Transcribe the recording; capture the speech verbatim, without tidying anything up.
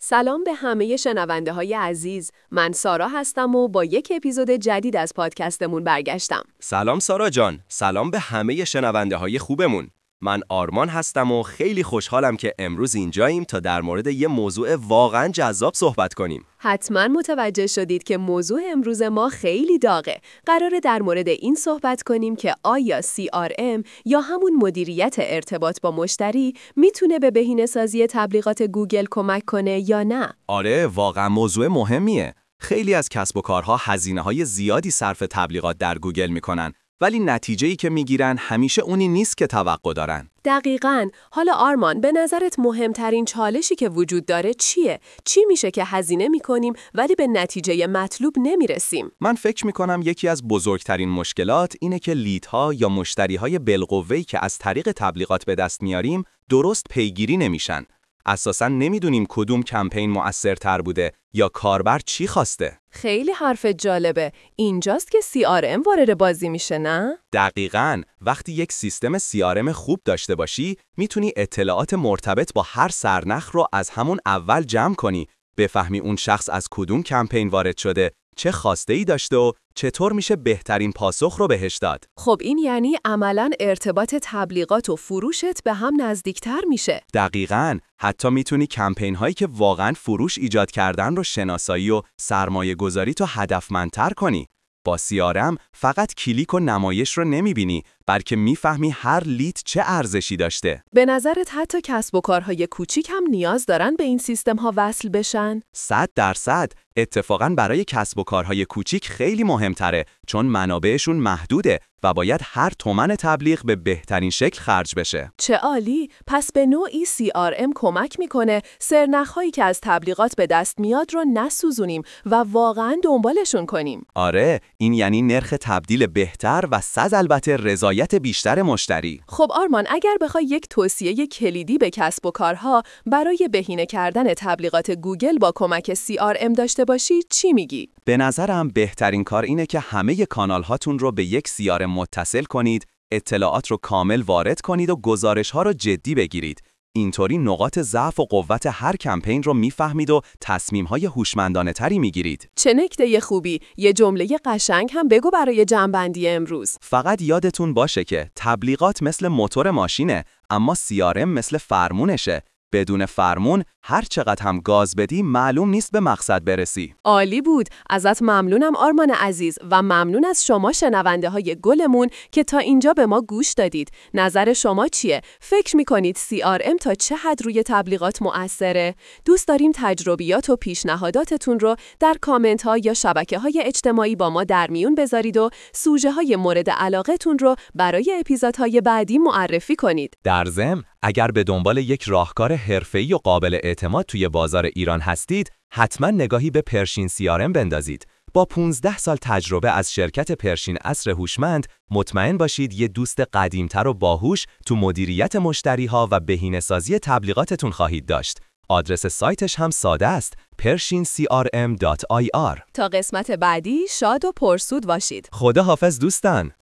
سلام به همه شنونده های عزیز. من سارا هستم و با یک اپیزود جدید از پادکستمون برگشتم. سلام سارا جان، سلام به همه شنونده های خوبمون. من آرمان هستم و خیلی خوشحالم که امروز اینجاییم تا در مورد یه موضوع واقعا جذاب صحبت کنیم. حتما متوجه شدید که موضوع امروز ما خیلی داغه. قراره در مورد این صحبت کنیم که آیا سی آر ام یا همون مدیریت ارتباط با مشتری میتونه به بهینه‌سازی تبلیغات گوگل کمک کنه یا نه؟ آره، واقعا موضوع مهمیه. خیلی از کسب و کارها هزینه‌های زیادی صرف تبلیغات در گوگل میکنن، ولی نتیجه‌ای که میگیرن همیشه اونی نیست که توقع دارن. دقیقاً. حالا آرمان، به نظرت مهمترین چالشی که وجود داره چیه؟ چی میشه که هزینه میکنیم ولی به نتیجه مطلوب نمیرسیم؟ من فکر میکنم یکی از بزرگترین مشکلات اینه که لیدها یا مشتریهای بالقوه‌ای که از طریق تبلیغات به دست میاریم درست پیگیری نمیشن. اساساً نمیدونیم کدوم کمپین مؤثرتر بوده یا کاربر چی خواسته. خیلی حرف جالبه. اینجاست که سی آر ام وارد بازی میشه، نه؟ دقیقاً. وقتی یک سیستم سی آر ام خوب داشته باشی، میتونی اطلاعات مرتبط با هر سرنخ رو از همون اول جمع کنی، بفهمی اون شخص از کدوم کمپین وارد شده، چه خواسته‌ای داشته و چطور میشه بهترین پاسخ رو بهش داد. خب این یعنی عملاً ارتباط تبلیغات و فروشت به هم نزدیکتر میشه. دقیقاً. حتی میتونی کمپین هایی که واقعاً فروش ایجاد کردن رو شناسایی و سرمایه گذاری تو هدفمندتر کنی. با سی آر ام فقط کلیک و نمایش رو نمیبینی، بلکه میفهمی هر لید چه ارزشی داشته. به نظرت حتی کسب و کارهای کوچیک هم نیاز دارن به این سیستم ها وصل بشن؟ صد درصد. اتفاقاً برای کسب و کارهای کوچیک خیلی مهمتره، چون منابعشون محدوده و باید هر تومن تبلیغ به بهترین شکل خرج بشه. چه عالی! پس به نوعی سی آر ام کمک میکنه سرنخ‌هایی که از تبلیغات به دست میاد رو نسوزونیم و واقعاً دنبالشون کنیم. آره، این یعنی نرخ تبدیل بهتر و سز البته رضایت بیشتر مشتری. خب آرمان، اگر بخوای یک توصیه کلیدی به کسب و کارها برای بهینه کردن تبلیغات گوگل با کمک سی آر ام داشته باشی، چی میگی؟ به نظرم بهترین کار اینه که همه کانال هاتون رو به یک سی آر ام متصل کنید، اطلاعات رو کامل وارد کنید و گزارش ها رو جدی بگیرید. اینطوری نقاط ضعف و قوت هر کمپین رو میفهمید و تصمیم های هوشمندانه تری میگیرید. چه نکته خوبی! یه جمله قشنگ هم بگو برای جمع‌بندی امروز. فقط یادتون باشه که تبلیغات مثل موتور ماشینه، اما سی آر ام مثل فرمونشه. بدون فرمون هر چقدر هم گاز بدی معلوم نیست به مقصد برسی. عالی بود. ازت ممنونم آرمان عزیز و ممنون از شما شنونده های گلمون که تا اینجا به ما گوش دادید. نظر شما چیه؟ فکر میکنید سی آر ام تا چه حد روی تبلیغات مؤثره؟ دوست داریم تجربیات و پیشنهاداتتون رو در کامنت ها یا شبکه های اجتماعی با ما در میون بذارید و سوژه های مورد علاقتون رو برای اپیزودهای بعدی معرفی کنید. در ضمن اگر به دنبال یک راهکار حرفه‌ای و قابل اعتماد توی بازار ایران هستید، حتما نگاهی به پرشین سی آر ام بندازید. با پانزده سال تجربه از شرکت پرشین عصر هوشمند، مطمئن باشید یه دوست قدیمتر و باهوش تو مدیریت مشتری‌ها و بهینه‌سازی تبلیغاتتون خواهید داشت. آدرس سایتش هم ساده است: pershing c r m dot i r. تا قسمت بعدی شاد و پرسود باشید. خدا حافظ دوستان.